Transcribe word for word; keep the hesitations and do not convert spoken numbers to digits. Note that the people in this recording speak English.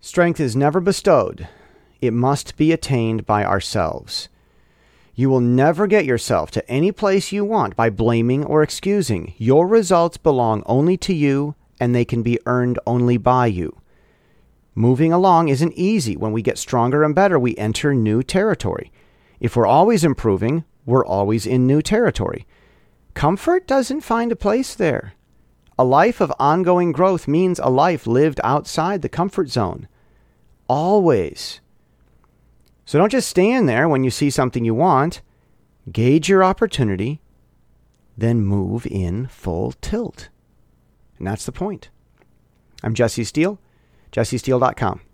Strength is never bestowed. It must be attained by ourselves. You will never get yourself to any place you want by blaming or excusing. Your results belong only to you, and they can be earned only by you. Moving along isn't easy. When we get stronger and better, we enter new territory. If we're always improving, we're always in new territory. Comfort doesn't find a place there. A life of ongoing growth means a life lived outside the comfort zone. Always. So don't just stand there when you see something you want. Gauge your opportunity, then move in full tilt. And that's the point. I'm Jesse Steele, jesse steele dot com.